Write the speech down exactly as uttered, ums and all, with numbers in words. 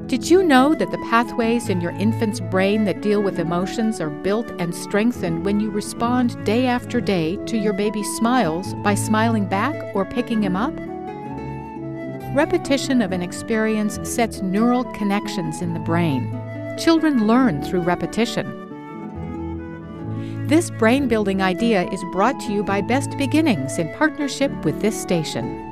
Did you know that the pathways in your infant's brain that deal with emotions are built and strengthened when you respond day after day to your baby's smiles by smiling back or picking him up? Repetition of an experience sets neural connections in the brain. Children learn through repetition. This brain-building idea is brought to you by Best Beginnings in partnership with this station.